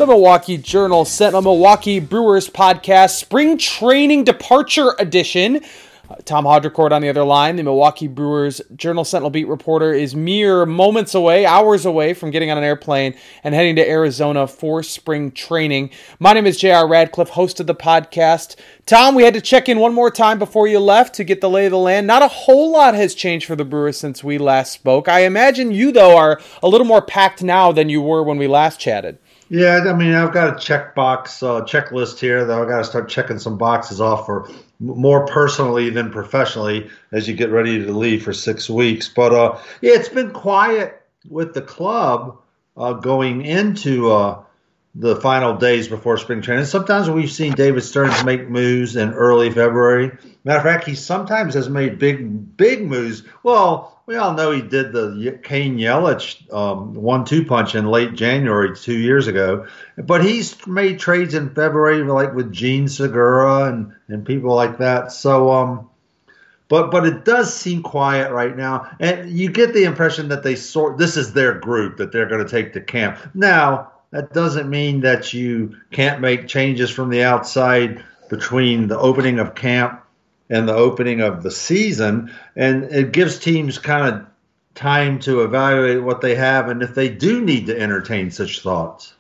The Milwaukee Journal Sentinel Milwaukee Brewers podcast, Spring Training Departure Edition. Tom Haudricourt on the other line. The Milwaukee Brewers Journal Sentinel beat reporter is mere moments away, hours away from getting on an airplane and heading to Arizona for spring training. My name is J.R. Radcliffe, host of the podcast. Tom, we had to check in one more time before you left to get the lay of the land. Not a whole lot has changed for the Brewers since we last spoke. I imagine you, though, are a little more packed now than you were when we last chatted. Yeah, I mean, I've got a checklist here that I've got to start checking some boxes off for more personally than professionally as you get ready to leave for 6 weeks. But, yeah, it's been quiet with the club going into the final days before spring training. Sometimes we've seen David Stearns make moves in early February. Matter of fact, he sometimes has made big moves. Well, we all know he did the Kane Yelich 1-2 punch in late January 2 years ago. But he's made trades in February, like with Gene Segura and people like that. So, but it does seem quiet right now. And you get the impression that this is their group that they're going to take to camp. Now, that doesn't mean that you can't make changes from the outside between the opening of camp and the opening of the season, and it gives teams kind of time to evaluate what they have and if they do need to entertain such thoughts.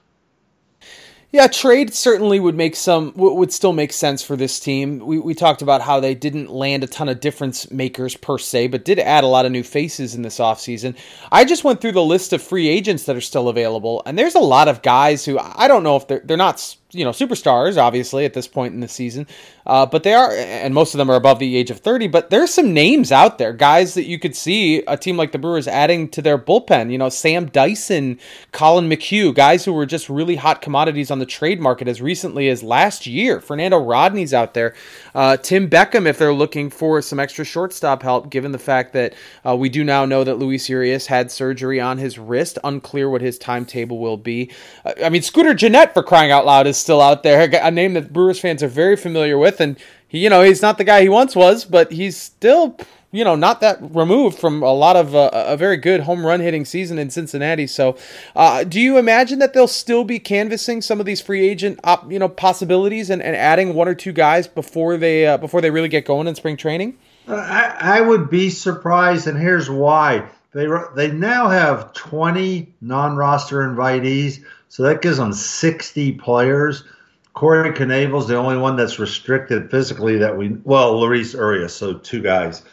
Yeah, trade certainly would still make sense for this team. We talked about how they didn't land a ton of difference makers per se, but did add a lot of new faces in this offseason. I just went through the list of free agents that are still available, and there's a lot of guys who I don't know if they're not superstars, obviously, at this point in the season. But they are, and most of them are above the age of 30, but there's some names out there, guys that you could see a team like the Brewers adding to their bullpen. Sam Dyson, Colin McHugh, guys who were just really hot commodities on the trade market as recently as last year. Fernando Rodney's out there. Tim Beckham, if they're looking for some extra shortstop help, given the fact that we do now know that Luis Urias had surgery on his wrist. Unclear what his timetable will be. Scooter Gennett, for crying out loud, is still out there, a name that Brewers fans are very familiar with, and he's not the guy he once was, but he's still not that removed from a lot of a very good home run hitting season in Cincinnati. So do you imagine that they'll still be canvassing some of these free agent possibilities and adding one or two guys before they really get going in spring training? I would be surprised, and here's why. They now have 20 non-roster invitees, so that gives them 60 players. Corey Knebel's the only one that's restricted physically Luis Urias, so two guys.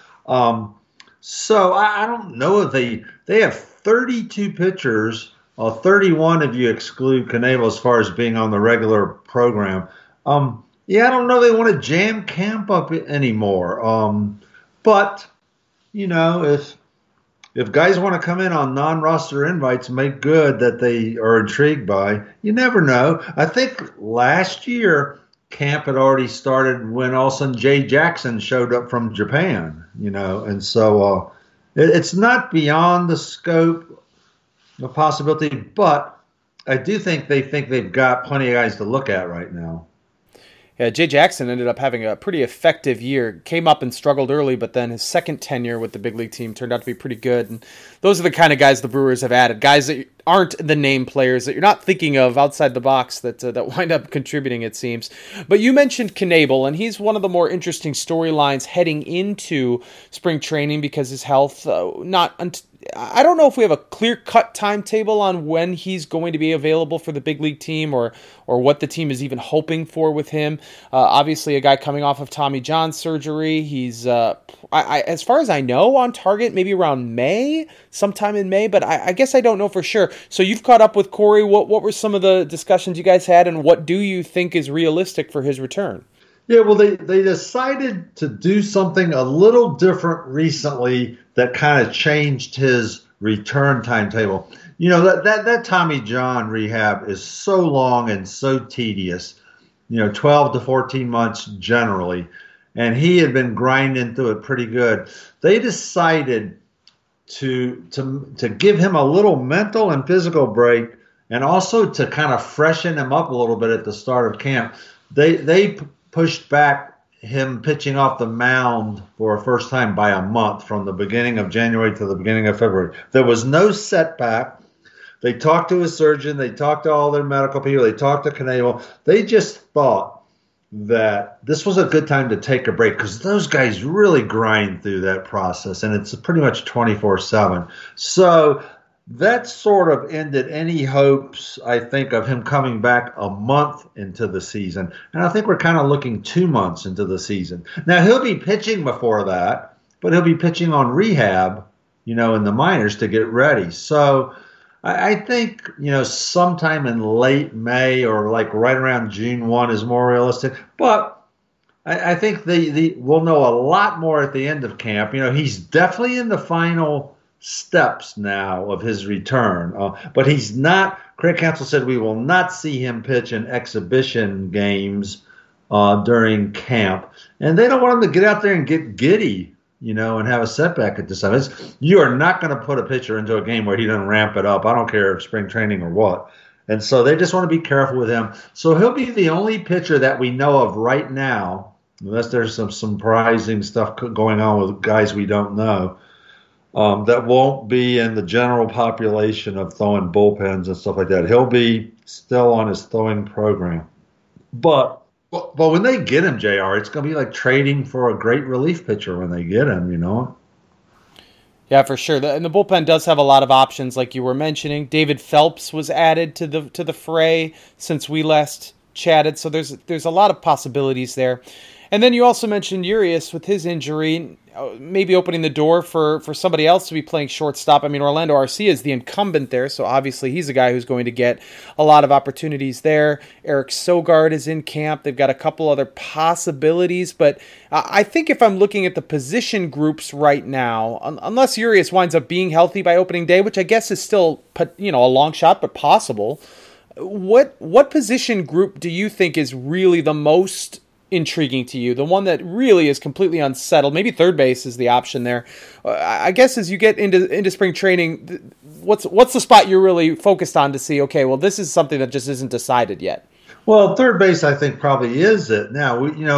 So I don't know if they have 32 pitchers, 31 if you exclude Knebel as far as being on the regular program. I don't know they want to jam camp up anymore. But if guys want to come in on non-roster invites and make good that they are intrigued by, you never know. I think last year camp had already started when all of a sudden Jay Jackson showed up from Japan, and so it's not beyond the scope of possibility, but I do think they've got plenty of guys to look at right now. Yeah, Jay Jackson ended up having a pretty effective year. Came up and struggled early, but then his second tenure with the big league team turned out to be pretty good. And those are the kind of guys the Brewers have added. Guys that aren't the name players that you're not thinking of outside the box that wind up contributing, it seems. But you mentioned Knebel, and he's one of the more interesting storylines heading into spring training because his health I don't know if we have a clear-cut timetable on when he's going to be available for the big league team or what the team is even hoping for with him. Obviously, a guy coming off of Tommy John surgery. He's, as far as I know, on target maybe around May, sometime in May, but I guess I don't know for sure. So you've caught up with Corey. What were some of the discussions you guys had, and what do you think is realistic for his return? Yeah, well, they decided to do something a little different recently that kind of changed his return timetable. That Tommy John rehab is so long and so tedious, 12 to 14 months generally, and he had been grinding through it pretty good. They decided to give him a little mental and physical break, and also to kind of freshen him up a little bit at the start of camp. They pushed back him pitching off the mound for a first time by a month, from the beginning of January to the beginning of February. There was no setback, They talked to his surgeon. They talked to all their medical people. They talked to Knebel. They just thought that this was a good time to take a break because those guys really grind through that process, and it's pretty much 24/7. So that sort of ended any hopes, I think, of him coming back a month into the season. And I think we're kind of looking 2 months into the season. Now, he'll be pitching before that, but he'll be pitching on rehab, in the minors to get ready. So I think, sometime in late May or like right around June 1 is more realistic. But I think we'll know a lot more at the end of camp. He's definitely in the final steps now of his return. But he's not, Craig Counsell said we will not see him pitch in exhibition games during camp. And they don't want him to get out there and get giddy, and have a setback at this time. You are not going to put a pitcher into a game where he doesn't ramp it up. I don't care if spring training or what. And so they just want to be careful with him. So he'll be the only pitcher that we know of right now, unless there's some surprising stuff going on with guys we don't know, that won't be in the general population of throwing bullpens and stuff like that. He'll be still on his throwing program. But when they get him, JR, it's going to be like trading for a great relief pitcher when they get him, Yeah, for sure. And the bullpen does have a lot of options, like you were mentioning. David Phelps was added to the fray since we last chatted, so there's a lot of possibilities there. And then you also mentioned Urias with his injury, maybe opening the door for somebody else to be playing shortstop. I mean, Orlando Arcia is the incumbent there, so obviously he's a guy who's going to get a lot of opportunities there. Eric Sogard is in camp. They've got a couple other possibilities, but I think if I'm looking at the position groups right now, unless Urias winds up being healthy by opening day, which I guess is still a long shot, but possible, what position group do you think is really the most intriguing to you, the one that really is completely unsettled? Maybe third base is the option there. I guess as you get into spring training, what's the spot you're really focused on to see, okay, well, this is something that just isn't decided yet? Well, third base I think probably is it. Now,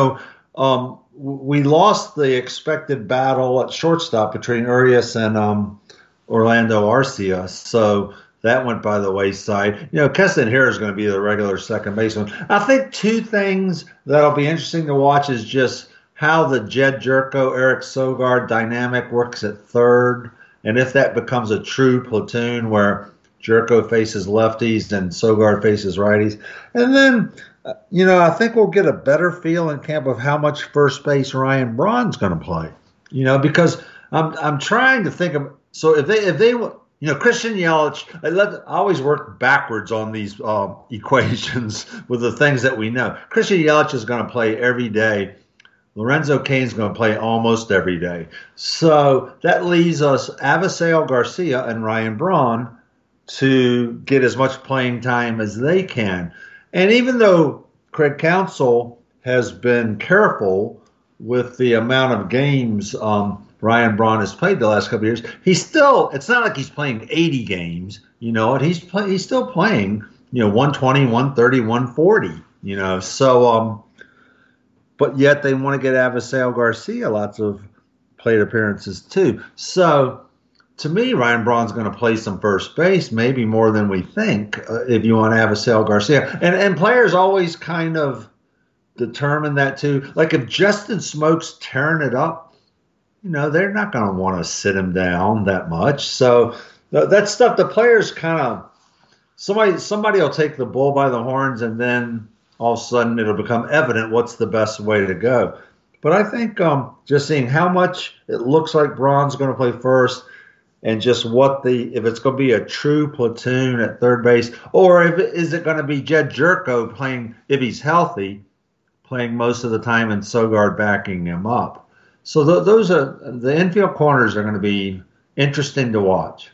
we lost the expected battle at shortstop between Urias and Orlando Arcia, so that went by the wayside. Keston Hiura is going to be the regular second baseman. I think two things that'll be interesting to watch is just how the Jed Jerko, Eric Sogard dynamic works at third, and if that becomes a true platoon where Jerko faces lefties and Sogard faces righties. And then, I think we'll get a better feel in camp of how much first base Ryan Braun's going to play. Because I'm trying to think of, so if they Christian Yelich, I always work backwards on these equations with the things that we know. Christian Yelich is going to play every day. Lorenzo Cain's going to play almost every day. So that leaves us Avisail Garcia and Ryan Braun to get as much playing time as they can. And even though Craig Counsell has been careful with the amount of games Ryan Braun has played the last couple of years, it's not like he's playing 80 games, he's still playing, 120, 130, 140, so, but yet they want to get Avisail Garcia lots of plate appearances too. So to me, Ryan Braun's going to play some first base, maybe more than we think, if you want Avisail Garcia. And players always kind of determine that too. Like if Justin Smoke's tearing it up, they're not going to want to sit him down that much. So that stuff, the players kind of, somebody will take the bull by the horns, and then all of a sudden it'll become evident what's the best way to go. But I think just seeing how much it looks like Braun's going to play first, and just if it's going to be a true platoon at third base, or is it going to be Jed Jerko playing, if he's healthy, playing most of the time and Sogard backing him up. So those are the infield corners are going to be interesting to watch.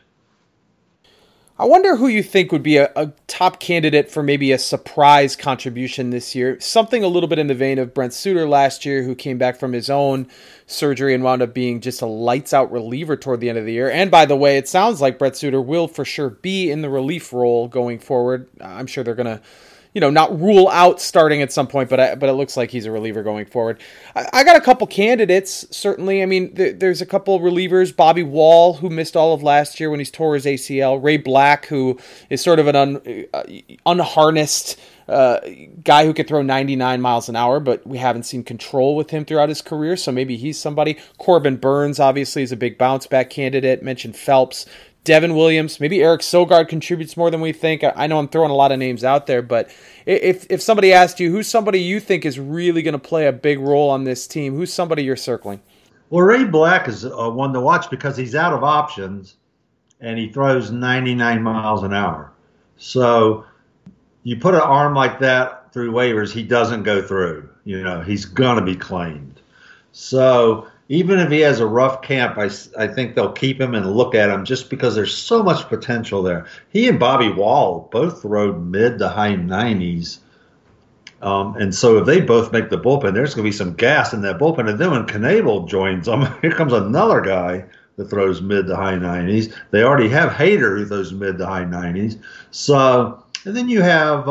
I wonder who you think would be a top candidate for maybe a surprise contribution this year. Something a little bit in the vein of Brent Suter last year, who came back from his own surgery and wound up being just a lights-out reliever toward the end of the year. And by the way, it sounds like Brent Suter will for sure be in the relief role going forward. I'm sure they're going to not rule out starting at some point, but it looks like he's a reliever going forward. I got a couple candidates, certainly. I mean, there's a couple relievers. Bobby Wall, who missed all of last year when he tore his ACL. Ray Black, who is sort of an unharnessed guy who could throw 99 miles an hour, but we haven't seen control with him throughout his career, so maybe he's somebody. Corbin Burns, obviously, is a big bounce-back candidate. Mentioned Phelps. Devin Williams, maybe Eric Sogard contributes more than we think. I know I'm throwing a lot of names out there, but if somebody asked you, who's somebody you think is really going to play a big role on this team, who's somebody you're circling? Well, Ray Black is one to watch because he's out of options, and he throws 99 miles an hour. So you put an arm like that through waivers, he doesn't go through. He's going to be claimed. So even if he has a rough camp, I think they'll keep him and look at him just because there's so much potential there. He and Bobby Wall both throw mid to high 90s. And so if they both make the bullpen, there's going to be some gas in that bullpen. And then when Knebel joins them, here comes another guy that throws mid to high 90s. They already have Hader who throws mid to high 90s. So, and then you have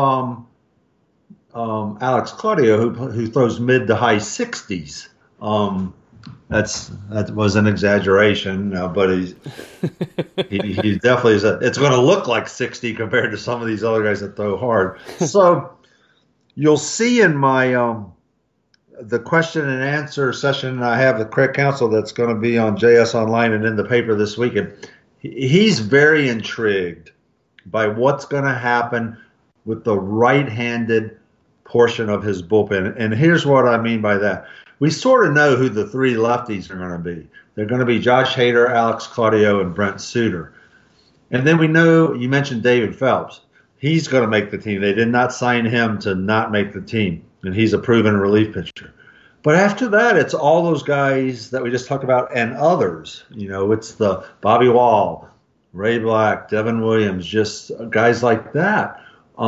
Alex Claudio who throws mid to high 60s. That was an exaggeration, but he definitely is. It's going to look like 60 compared to some of these other guys that throw hard. So you'll see in my the question and answer session I have with Craig Counsell that's going to be on JS Online and in the paper this weekend. He's very intrigued by what's going to happen with the right-handed portion of his bullpen, and here's what I mean by that. We sort of know who the three lefties are going to be. They're going to be Josh Hader, Alex Claudio, and Brent Suter. And then we know, you mentioned David Phelps. He's going to make the team. They did not sign him to not make the team, and he's a proven relief pitcher. But after that, it's all those guys that we just talked about and others. It's the Bobby Wall, Ray Black, Devin Williams, just guys like that.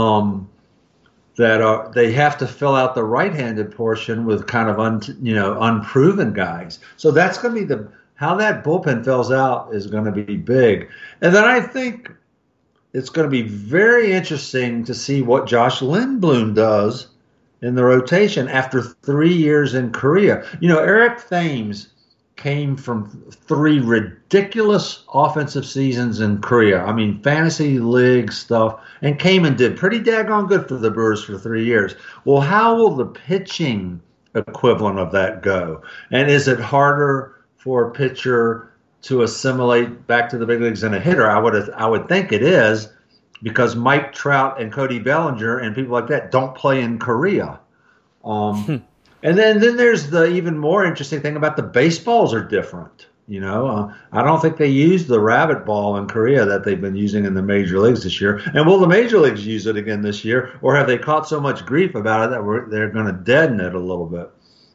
They have to fill out the right-handed portion with kind of unproven guys. So that's going to be how that bullpen fills out is going to be big. And then I think it's going to be very interesting to see what Josh Lindblom does in the rotation after 3 years in Korea. Eric Thames came from 3 ridiculous offensive seasons in Korea. I mean, fantasy league stuff, and came and did pretty daggone good for the Brewers for 3 years. Well, how will the pitching equivalent of that go? And is it harder for a pitcher to assimilate back to the big leagues than a hitter? I would think it is, because Mike Trout and Cody Bellinger and people like that don't play in Korea. And then there's the even more interesting thing about the baseballs are different. I don't think they use the rabbit ball in Korea that they've been using in the major leagues this year. And will the major leagues use it again this year, or have they caught so much grief about it that they're going to deaden it a little bit?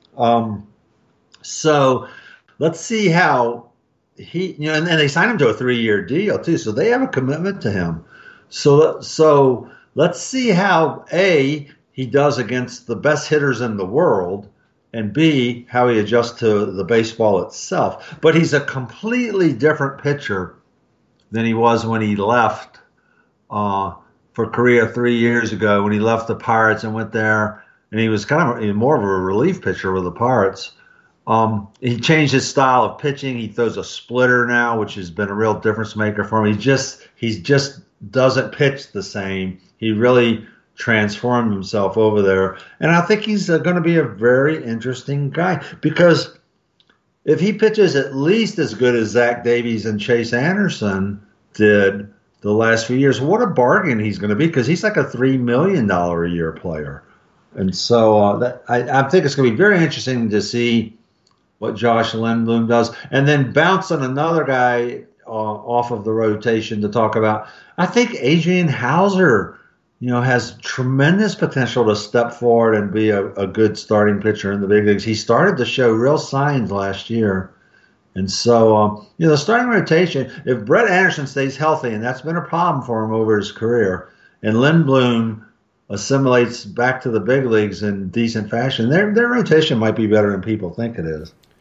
So let's see how and they signed him to a 3-year deal too, so they have a commitment to him. So let's see how he does against the best hitters in the world, and B, how he adjusts to the baseball itself. But he's a completely different pitcher than he was when he left for Korea 3 years ago, when he left the Pirates and went there, and he was kind of more of a relief pitcher with the Pirates. He changed his style of pitching. He throws a splitter now, which has been a real difference maker for him. He just doesn't pitch the same. He really transformed himself over there. And I think he's going to be a very interesting guy, because if he pitches at least as good as Zach Davies and Chase Anderson did the last few years, what a bargain he's going to be, because he's like a $3 million a year player. And so I think it's going to be very interesting to see what Josh Lindblom does. And then bouncing another guy off of the rotation to talk about, I think Adrian Hauser has tremendous potential to step forward and be a good starting pitcher in the big leagues. He started to show real signs last year. And so, the starting rotation, if Brett Anderson stays healthy, and that's been a problem for him over his career, and Lindblom assimilates back to the big leagues in decent fashion, their rotation might be better than people think it is.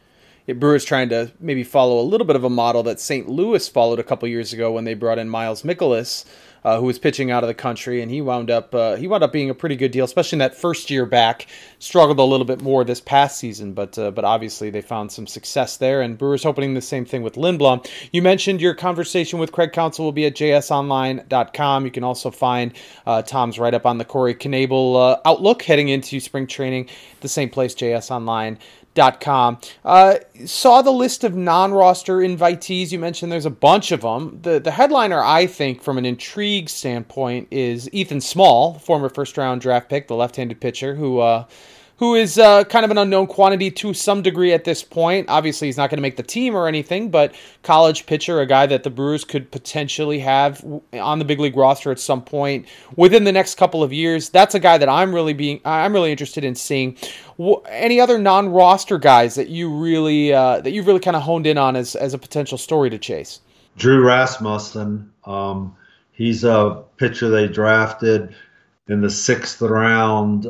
Brewers trying to maybe follow a little bit of a model that St. Louis followed a couple years ago when they brought in Miles Mikolas, who was pitching out of the country, and he wound up being a pretty good deal, especially in that first year back. Struggled a little bit more this past season, but obviously they found some success there, and Brewers hoping the same thing with Lindblom. You mentioned your conversation with Craig Counsell will be at jsonline.com. You can also find Tom's write-up on the Corey Knebel outlook heading into spring training, the same place, jsonline.com. Saw the list of non-roster invitees. You mentioned there's a bunch of them. The headliner, I think, from an intrigue standpoint, is Ethan Small, former first-round draft pick, the left-handed pitcher, who is kind of an unknown quantity to some degree at this point. Obviously, he's not going to make the team or anything, but college pitcher, a guy that the Brewers could potentially have on the big league roster at some point within the next couple of years. That's a guy that I'm really interested in seeing. Any other non-roster guys that you've really kind of honed in on as a potential story to chase? Drew Rasmussen. He's a pitcher they drafted in the 6th round.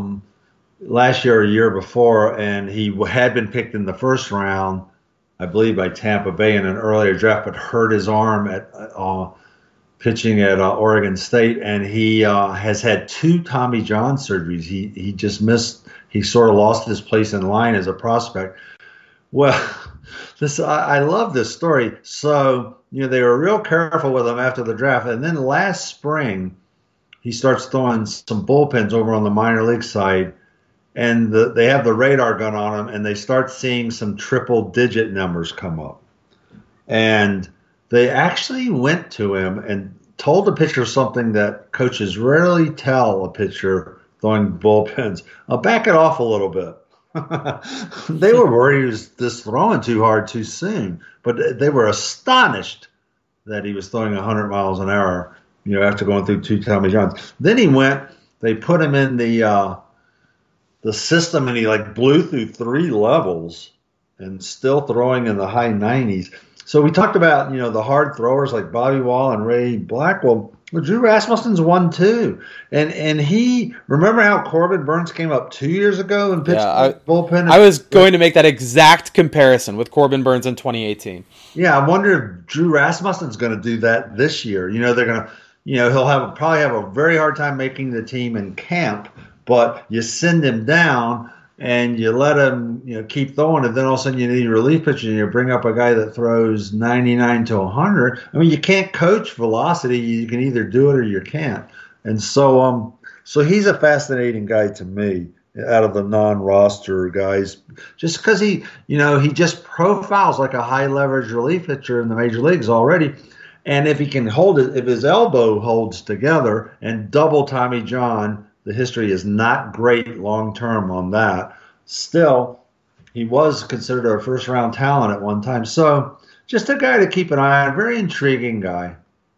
Last year or a year before, and he had been picked in the first round, I believe, by Tampa Bay in an earlier draft, but hurt his arm at pitching at Oregon State, and he has had 2 Tommy John surgeries. He just missed. He sort of lost his place in line as a prospect. Well, I love this story. So they were real careful with him after the draft, and then last spring he starts throwing some bullpens over on the minor league side. And they have the radar gun on him, and they start seeing some triple-digit numbers come up. And they actually went to him and told the pitcher something that coaches rarely tell a pitcher throwing bullpens. I'll back it off a little bit. They were worried he was just throwing too hard too soon, but they were astonished that he was throwing 100 miles an hour, after going through 2 Tommy Johns. Then they put him in the system, and he blew through 3 levels and still throwing in the high 90s. So we talked about, the hard throwers like Bobby Wall and Ray Blackwell. Well, Drew Rasmussen's one too. And he, remember how Corbin Burns came up 2 years ago and pitched the bullpen? I was going to make that exact comparison with Corbin Burns in 2018. Yeah, I wonder if Drew Rasmussen's going to do that this year. They're going to, he'll probably have a very hard time making the team in camp. But you send him down and you let him, keep throwing it. Then all of a sudden you need a relief pitcher and you bring up a guy that throws 99 to 100. I mean, you can't coach velocity. You can either do it or you can't. And so he's a fascinating guy to me out of the non-roster guys, just because he just profiles like a high leverage relief pitcher in the major leagues already. And if he can hold it, if his elbow holds together and double Tommy John, the history is not great long-term on that. Still, he was considered a first-round talent at one time. So just a guy to keep an eye on. Very intriguing guy.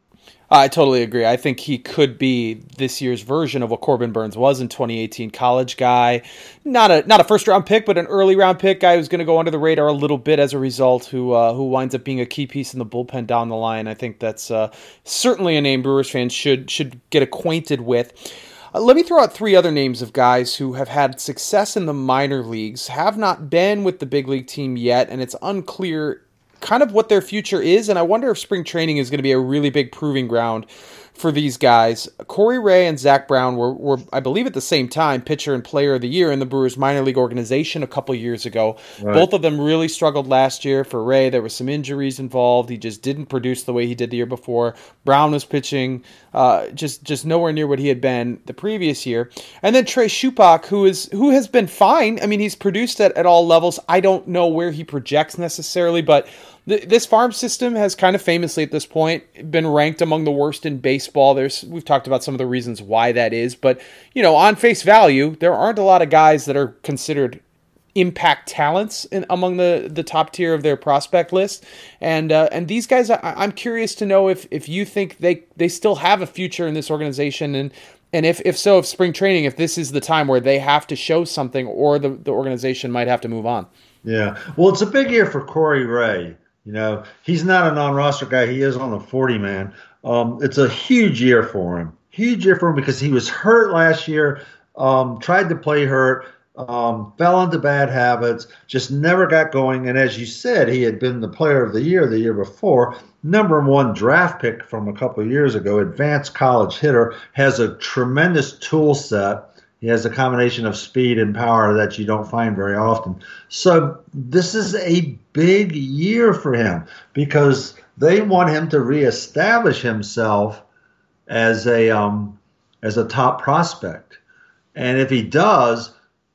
I totally agree. I think he could be this year's version of what Corbin Burns was in 2018. College guy, not a first-round pick, but an early-round pick guy who's going to go under the radar a little bit as a result, who winds up being a key piece in the bullpen down the line. I think that's certainly a name Brewers fans should get acquainted with. Let me throw out 3 other names of guys who have had success in the minor leagues, have not been with the big league team yet, and it's unclear kind of what their future is, and I wonder if spring training is going to be a really big proving ground for these guys. Corey Ray and Zach Brown were, I believe, at the same time, pitcher and player of the year in the Brewers minor league organization a couple years ago. Right. Both of them really struggled last year. For Ray, there were some injuries involved. He just didn't produce the way he did the year before. Brown was pitching just nowhere near what he had been the previous year. And then Trey Shupak, who has been fine. I mean, he's produced at all levels. I don't know where he projects necessarily, but this farm system has kind of famously at this point been ranked among the worst in baseball. We've talked about some of the reasons why that is, but on face value, there aren't a lot of guys that are considered impact talents among the top tier of their prospect list. And these guys, I'm curious to know if you think they still have a future in this organization, and if so, if spring training, if this is the time where they have to show something, or the organization might have to move on. Yeah, well, it's a big year for Corey Ray. He's not a non-roster guy. He is on the 40-man. It's a huge year for him. Huge year for him because he was hurt last year, tried to play hurt, fell into bad habits, just never got going. And as you said, he had been the player of the year before. Number one draft pick from a couple of years ago, advanced college hitter, has a tremendous tool set. He has a combination of speed and power that you don't find very often. So this is a big year for him because they want him to reestablish himself as a top prospect. And if he does,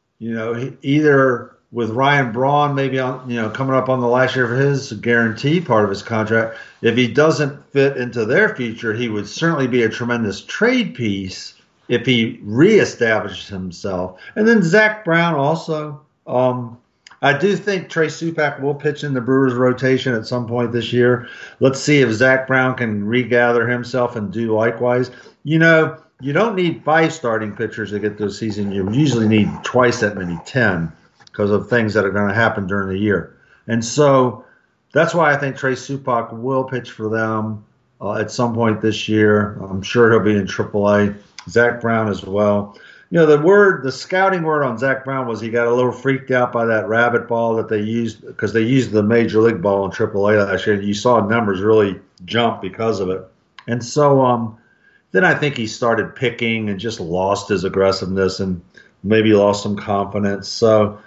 either with Ryan Braun maybe coming up on the last year of his guarantee part of his contract, if he doesn't fit into their future, he would certainly be a tremendous trade piece if he reestablishes himself. And then Zach Brown also. I do think Trey Supak will pitch in the Brewers rotation at some point this year. Let's see if Zach Brown can regather himself and do likewise. You don't need 5 starting pitchers to get through the season. You usually need twice that many, 10, because of things that are going to happen during the year. And so that's why I think Trey Supak will pitch for them at some point this year. I'm sure he'll be in AAA. Zach Brown as well. The scouting word on Zach Brown was he got a little freaked out by that rabbit ball that they used because they used the major league ball in AAA last year. And you saw numbers really jump because of it. And so then I think he started picking and just lost his aggressiveness and maybe lost some confidence. So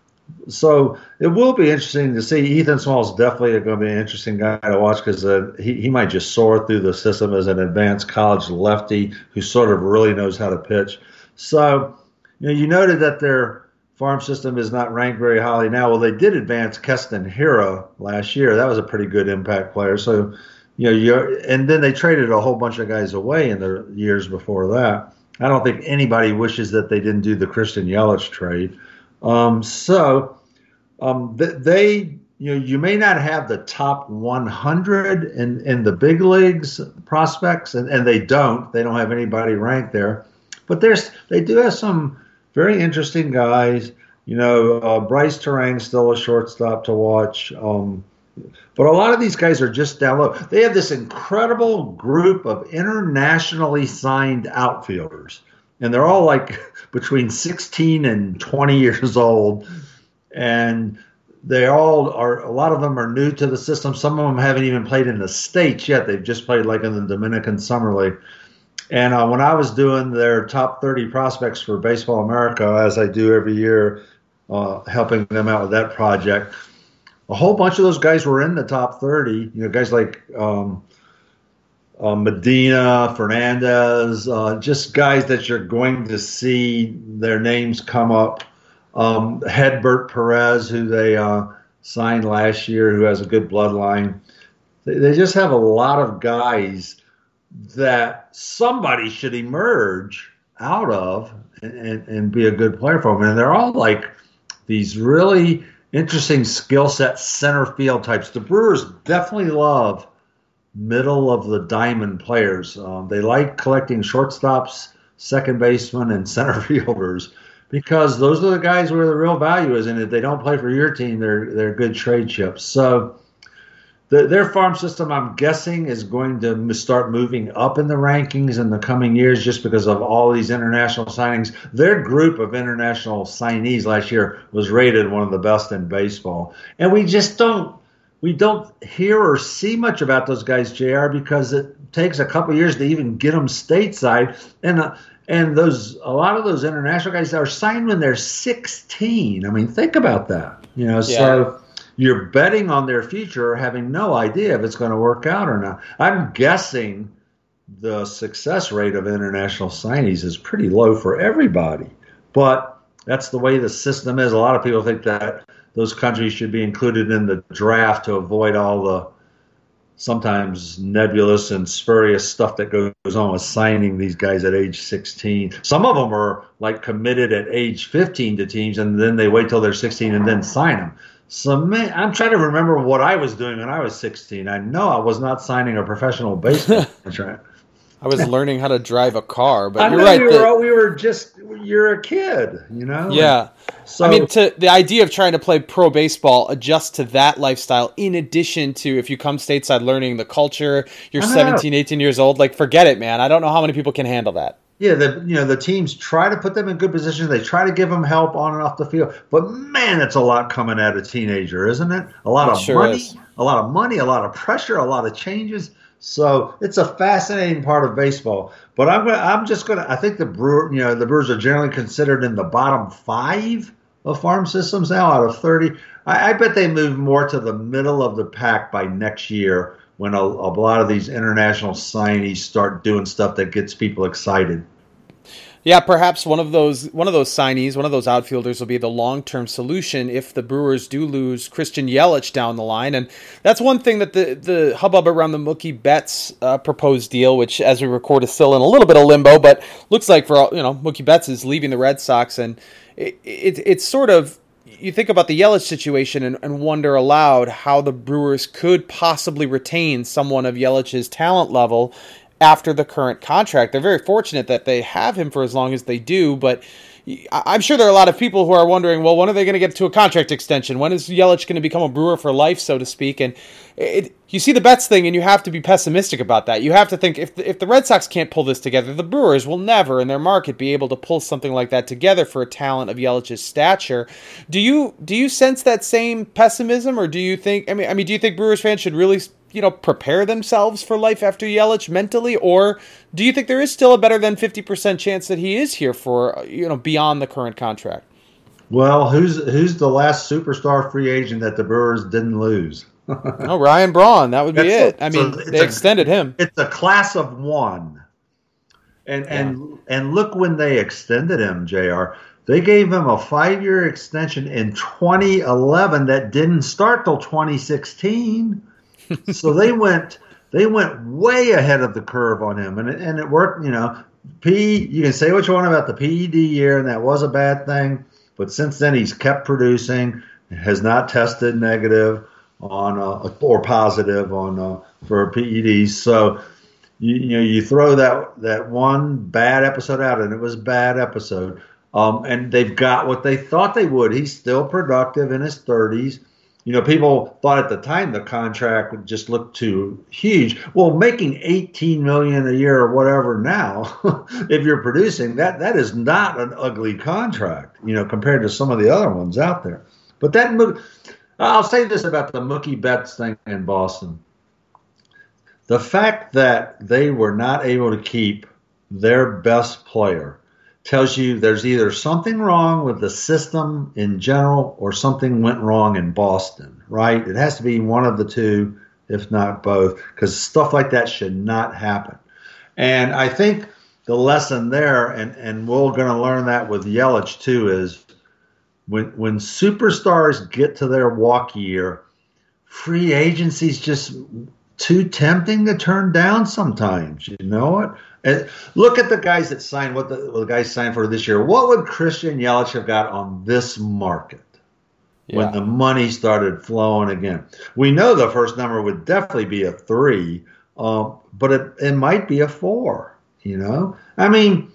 it will be interesting to see. Ethan Small's definitely going to be an interesting guy to watch because he might just soar through the system as an advanced college lefty who sort of really knows how to pitch. So, you noted that their farm system is not ranked very highly now. Well, they did advance Keston Hiura last year. That was a pretty good impact player. So, and then they traded a whole bunch of guys away in the years before that. I don't think anybody wishes that they didn't do the Christian Yelich trade. They you may not have the top 100 in the big leagues prospects, and they don't have anybody ranked there. But they do have some very interesting guys. Bryce Terang's still a shortstop to watch. But a lot of these guys are just down low. They have this incredible group of internationally signed outfielders, and they're all like between 16 and 20 years old. And they all are, a lot of them are new to the system. Some of them haven't even played in the States yet. They've just played like in the Dominican Summer League. And when I was doing their top 30 prospects for Baseball America, as I do every year, helping them out with that project, a whole bunch of those guys were in the top 30. Guys like Medina, Fernandez, just guys that you're going to see their names come up. Hedbert Perez, who they signed last year, who has a good bloodline. They just have a lot of guys that somebody should emerge out of and be a good player for them. And they're all like these really interesting skill set center field types. The Brewers definitely love middle of the diamond players. They like collecting shortstops, second basemen, and center fielders because those are the guys where the real value is. And if they don't play for your team, they're good trade chips. So their farm system, I'm guessing, is going to start moving up in the rankings in the coming years just because of all these international signings. Their group of international signees last year was rated one of the best in baseball. And we just don't hear or see much about those guys, JR, because it takes a couple years to even get them stateside. And a lot of those international guys are signed when they're 16. I mean, think about that. So you're betting on their future, having no idea if it's going to work out or not. I'm guessing the success rate of international signees is pretty low for everybody, but that's the way the system is. A lot of people think that those countries should be included in the draft to avoid all the sometimes nebulous and spurious stuff that goes on with signing these guys at age 16. Some of them are like committed at age 15 to teams, and then they wait till they're 16 and then sign them. So, man, I'm trying to remember what I was doing when I was 16. I know I was not signing a professional baseball contract. I was learning how to drive a car, but you're right. You're a kid, Yeah. So, I mean, the idea of trying to play pro baseball adjusts to that lifestyle in addition to if you come stateside learning the culture, you're 17, 18 years old, like forget it, man. I don't know how many people can handle that. Yeah, the teams try to put them in good positions. They try to give them help on and off the field. But man, it's a lot coming at a teenager, isn't it? A lot It of sure money, is. a lot of money, a lot of pressure, a lot of changes. So it's a fascinating part of baseball. But I think the Brewers are generally considered in the bottom 5 of farm systems now out of 30. I bet they move more to the middle of the pack by next year when a lot of these international signees start doing stuff that gets people excited. Yeah, perhaps one of those signees, one of those outfielders will be the long-term solution if the Brewers do lose Christian Yelich down the line. And that's one thing that the hubbub around the Mookie Betts proposed deal, which as we record is still in a little bit of limbo, but looks like Mookie Betts is leaving the Red Sox, and it's sort of, you think about the Yelich situation and wonder aloud how the Brewers could possibly retain someone of Yelich's talent level after the current contract. They're very fortunate that they have him for as long as they do, but I'm sure there are a lot of people who are wondering, well, when are they going to get to a contract extension? When is Yelich going to become a Brewer for life, so to speak? And you see the Betts thing, and you have to be pessimistic about that. You have to think, if the Red Sox can't pull this together, the Brewers will never, in their market, be able to pull something like that together for a talent of Yelich's stature. Do you sense that same pessimism, or do you think? I mean, do you think Brewers fans should really prepare themselves for life after Yelich mentally, or do you think there is still a better than 50% chance that he is here for beyond the current contract? Well, who's the last superstar free agent that the Brewers didn't lose? Oh, Ryan Braun. That would be it. I mean, they extended him. It's a class of one, and look when they extended him, Jr. They gave him a 5-year extension in 2011 that didn't start till 2016. So they went way ahead of the curve on him, and it worked. You can say what you want about the PED year, and that was a bad thing. But since then, he's kept producing, has not tested negative on or positive on for PEDs. So you throw that one bad episode out, and it was a bad episode. And they've got what they thought they would. He's still productive in his 30s. People thought at the time the contract would just look too huge. Well, making $18 million a year or whatever now, if you're producing, that is not an ugly contract, compared to some of the other ones out there. But I'll say this about the Mookie Betts thing in Boston. The fact that they were not able to keep their best player tells you there's either something wrong with the system in general or something went wrong in Boston, right? It has to be one of the two, if not both, because stuff like that should not happen. And I think the lesson there, and we're going to learn that with Yelich too, is when superstars get to their walk year, free agency's just too tempting to turn down sometimes. You know what? And look at the guys that signed, what the guys signed for this year. What would Christian Yelich have got on this market when the money started flowing again? We know the first number would definitely be a 3, but it might be a 4, I mean,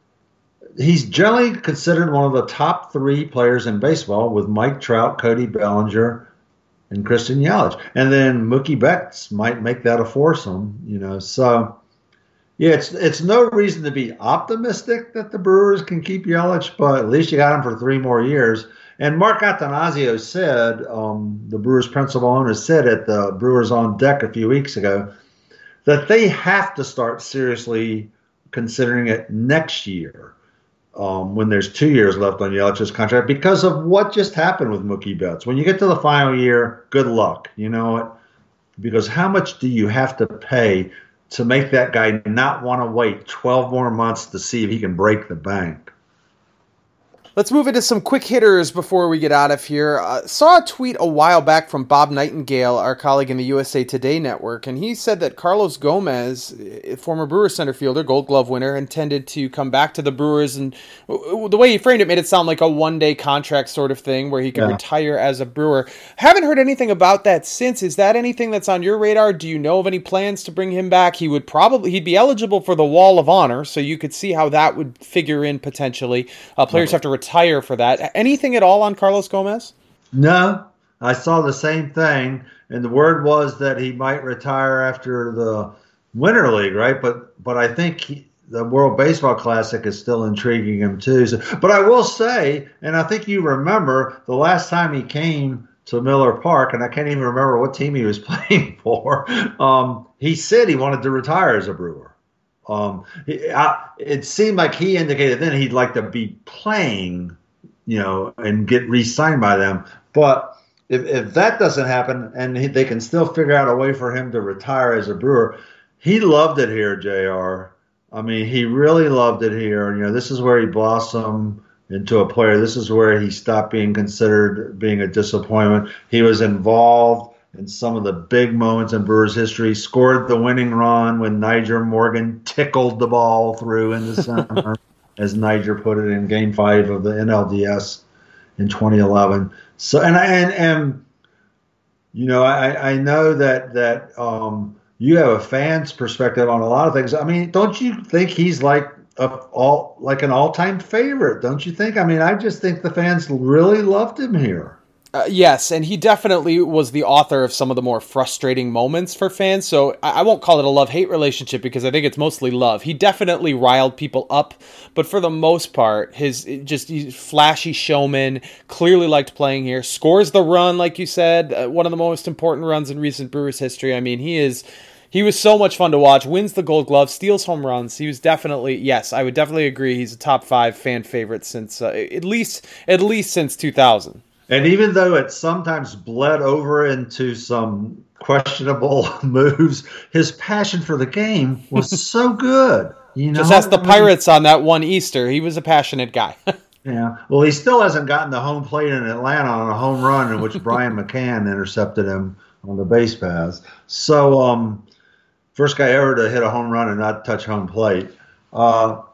he's generally considered one of the top 3 players in baseball with Mike Trout, Cody Bellinger, and Christian Yelich. And then Mookie Betts might make that a foursome, so... Yeah, it's no reason to be optimistic that the Brewers can keep Yelich, but at least you got him for 3 more years. And Mark Attanasio said, the Brewers' principal owner said at the Brewers on Deck a few weeks ago, that they have to start seriously considering it next year when there's 2 years left on Yelich's contract because of what just happened with Mookie Betts. When you get to the final year, good luck. You know what? Because how much do you have to pay to make that guy not want to wait 12 more months to see if he can break the bank? Let's move into some quick hitters before we get out of here. Saw a tweet a while back from Bob Nightingale, our colleague in the USA Today network, and he said that Carlos Gomez, former Brewers center fielder, Gold Glove winner, intended to come back to the Brewers, and the way he framed it made it sound like a one-day contract sort of thing where he could retire as a Brewer. Haven't heard anything about that since. Is that anything that's on your radar? Do you know of any plans to bring him back? He'd be eligible for the Wall of Honor, so you could see how that would figure in potentially. Players have to retire for that. Anything at all on Carlos Gomez? No, I saw the same thing, and the word was that he might retire after the Winter League, right? But I think the World Baseball Classic is still intriguing him too. So, but I will say, and I think you remember the last time he came to Miller Park, and I can't even remember what team he was playing for. He said he wanted to retire as a Brewer. It seemed like he indicated then he'd like to be playing, and get re-signed by them. But if that doesn't happen, and they can still figure out a way for him to retire as a Brewer, he loved it here, JR. I mean, he really loved it here. This is where he blossomed into a player. This is where he stopped being considered being a disappointment. He was involved in some of the big moments in Brewers history, scored the winning run when Nyjer Morgan tickled the ball through in the center, as Nyjer put it in Game 5 of the NLDS in 2011. So, and I know that you have a fan's perspective on a lot of things. I mean, don't you think he's like an all-time favorite? Don't you think? I mean, I just think the fans really loved him here. Yes, and he definitely was the author of some of the more frustrating moments for fans. So I won't call it a love-hate relationship because I think it's mostly love. He definitely riled people up, but for the most part, he's flashy showman, clearly liked playing here, scores the run, like you said, one of the most important runs in recent Brewers history. I mean, he was so much fun to watch, wins the Gold Glove, steals home runs. He was definitely, yes, I would definitely agree, he's a top 5 fan favorite since, at least since 2000. And even though it sometimes bled over into some questionable moves, his passion for the game was so good. Just ask the Pirates on that one Easter. He was a passionate guy. Yeah. Well, he still hasn't gotten the home plate in Atlanta on a home run in which Brian McCann intercepted him on the base paths. So, first guy ever to hit a home run and not touch home plate. But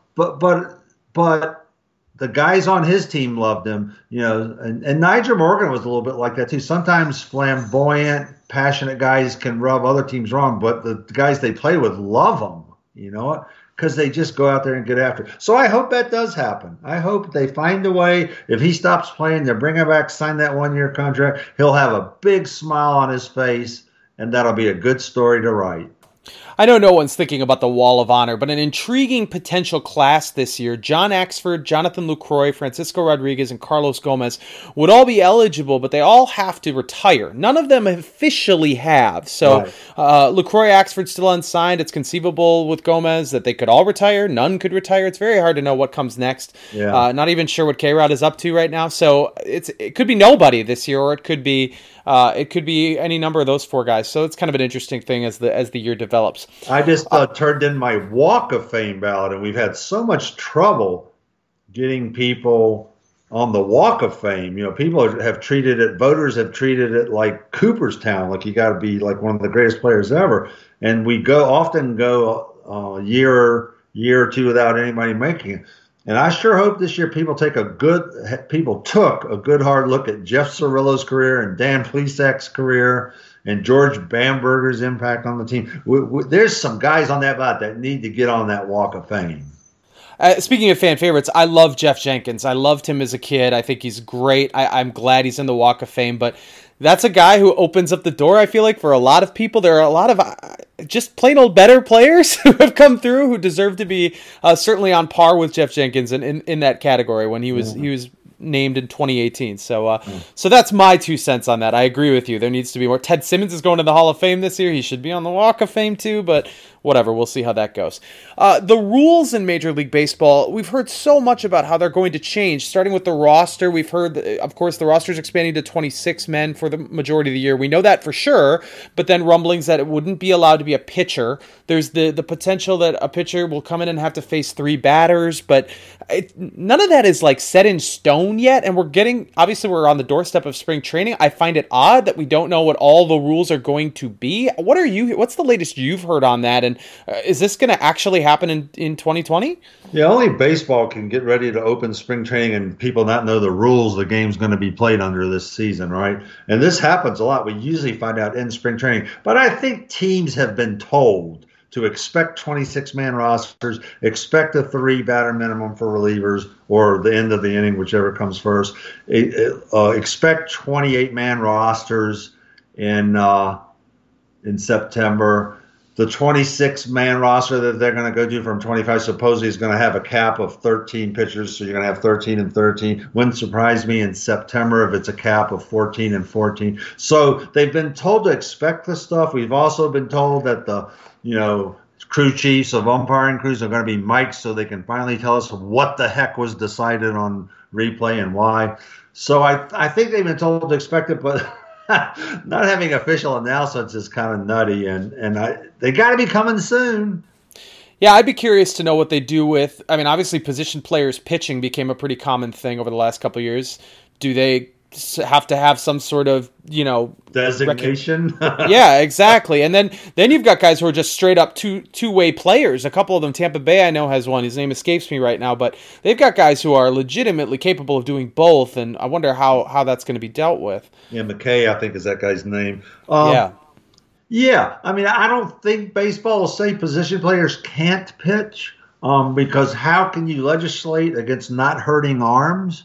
the guys on his team loved him, and Nyjer Morgan was a little bit like that too. Sometimes flamboyant, passionate guys can rub other teams wrong, but the guys they play with love him, because they just go out there and get after it. So I hope that does happen. I hope they find a way. If he stops playing, they'll bring him back, sign that 1-year contract. He'll have a big smile on his face, and that'll be a good story to write. I know no one's thinking about the Wall of Honor, but an intriguing potential class this year, John Axford, Jonathan Lucroy, Francisco Rodriguez, and Carlos Gomez would all be eligible, but they all have to retire. None of them officially have. So right. Lucroy, Axford still unsigned. It's conceivable with Gomez that they could all retire. None could retire. It's very hard to know what comes next. Yeah. Not even sure what K-Rod is up to right now. So it could be nobody this year, or it could be any number of those 4 guys. So it's kind of an interesting thing as the year develops. I just turned in my Walk of Fame ballot, and we've had so much trouble getting people on the Walk of Fame. People have treated it, voters have treated it like Cooperstown, like you got to be like one of the greatest players ever. And we often go a year or two without anybody making it. And I sure hope this year people took a good hard look at Jeff Cirillo's career and Dan Plesac's career and George Bamberger's impact on the team. There's some guys on that ballot that need to get on that Walk of Fame. Speaking of fan favorites, I love Jeff Jenkins. I loved him as a kid. I think he's great. I'm glad he's in the Walk of Fame, but that's a guy who opens up the door, I feel like, for a lot of people. There are a lot of just plain old better players who have come through who deserve to be certainly on par with Jeff Jenkins in that category when he was named in 2018. So that's my 2 cents on that. I agree with you. There needs to be more. Ted Simmons is going to the Hall of Fame this year. He should be on the Walk of Fame too, but whatever. We'll see how that goes. The rules in Major League Baseball, we've heard so much about how they're going to change, starting with the roster. We've heard, of course, the roster's expanding to 26 men for the majority of the year. We know that for sure, but then rumblings that it wouldn't be allowed to be a pitcher. There's the potential that a pitcher will come in and have to face 3 batters, but none of that is like set in stone yet, and obviously we're on the doorstep of spring training. I find it odd that we don't know what all the rules are going to be. What's the latest you've heard on that, and is this going to actually happen in 2020? Yeah, only baseball can get ready to open spring training and people not know the rules the game's going to be played under this season, right? And this happens a lot. We usually find out in spring training, but I think teams have been told to expect 26-man rosters, expect a 3-batter minimum for relievers, or the end of the inning, whichever comes first. Expect 28-man rosters in September. the 26-man roster that they're going to go to from 25 supposedly is going to have a cap of 13 pitchers, so you're going to have 13 and 13. Wouldn't surprise me in September if it's a cap of 14 and 14. So they've been told to expect this stuff. We've also been told that the, crew chiefs of umpiring crews are going to be mic'd so they can finally tell us what the heck was decided on replay and why. So I think they've been told to expect it, but not having official announcements is kind of nutty, and they got to be coming soon. Yeah, I'd be curious to know what they do with, obviously position players pitching became a pretty common thing over the last couple of years. Do they have to have some sort of, designation? Yeah, exactly. And then you've got guys who are just straight up two-way players. A couple of them, Tampa Bay I know has one. His name escapes me right now, but they've got guys who are legitimately capable of doing both, and I wonder how that's going to be dealt with. Yeah, McKay, I think is that guy's name. Yeah. Yeah, I don't think baseball will say position players can't pitch, because how can you legislate against not hurting arms,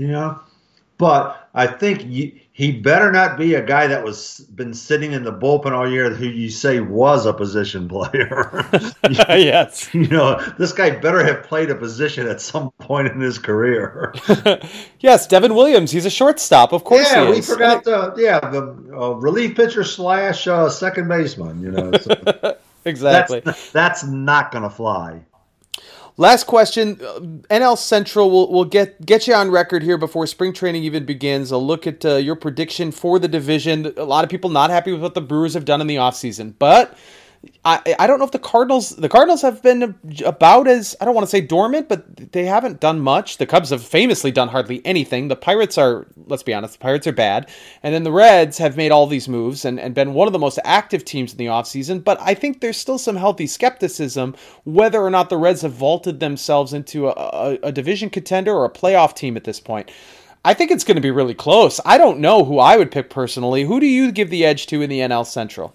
But I think he better not be a guy that was been sitting in the bullpen all year who you say was a position player. Yes. This guy better have played a position at some point in his career. Yes, Devin Williams. He's a shortstop. Of course he is. Yeah, we forgot the relief pitcher / second baseman. So exactly. That's not going to fly. Last question, NL Central, we'll get you on record here before spring training even begins. A look at your prediction for the division. A lot of people not happy with what the Brewers have done in the offseason, but I don't know if the Cardinals have been about as, I don't want to say dormant, but they haven't done much. The Cubs have famously done hardly anything. The Pirates are, let's be honest, the Pirates are bad. And then the Reds have made all these moves and been one of the most active teams in the offseason. But I think there's still some healthy skepticism whether or not the Reds have vaulted themselves into a division contender or a playoff team at this point. I think it's going to be really close. I don't know who I would pick personally. Who do you give the edge to in the NL Central?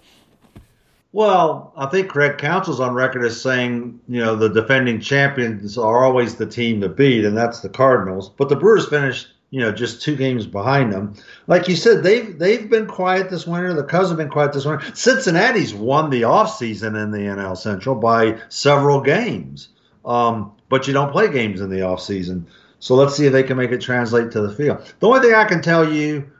Well, I think Craig Counsell's on record as saying, the defending champions are always the team to beat, and that's the Cardinals. But the Brewers finished, just 2 games behind them. Like you said, they've been quiet this winter. The Cubs have been quiet this winter. Cincinnati's won the offseason in the NL Central by several games. But you don't play games in the offseason. So let's see if they can make it translate to the field. The only thing I can tell you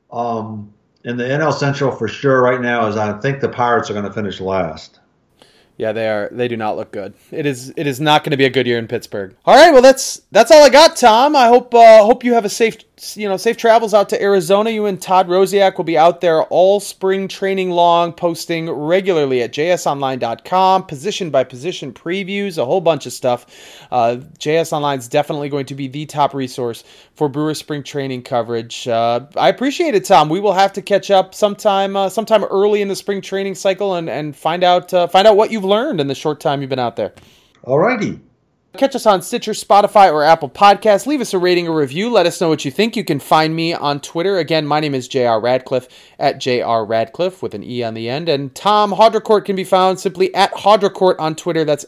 in the NL Central for sure right now is I think the Pirates are going to finish last. Yeah, they are. They do not look good. It is not going to be a good year in Pittsburgh. All right, well that's all I got, Tom. I hope you have a safe travels out to Arizona. You and Todd Rosiak will be out there all spring training long, posting regularly at jsonline.com, position by position previews, a whole bunch of stuff. JS Online is definitely going to be the top resource for Brewers spring training coverage. I appreciate it, Tom. We will have to catch up sometime early in the spring training cycle and find out what you've learned in the short time you've been out there. All righty. Catch us on Stitcher, Spotify, or Apple Podcasts. Leave us a rating or review. Let us know what you think. You can find me on Twitter. Again, my name is J.R. Radcliffe, at J.R. Radcliffe with an E on the end. And Tom Haudricourt can be found simply at Haudricourt on Twitter. That's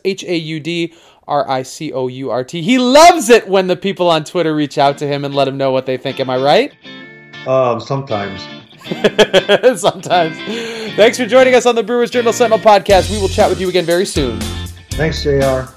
HAUDRICOURT. He loves it when the people on Twitter reach out to him and let him know what they think. Am I right? Sometimes. Sometimes. Thanks for joining us on the Brewers Journal Sentinel podcast. We will chat with you again very soon. Thanks, JR.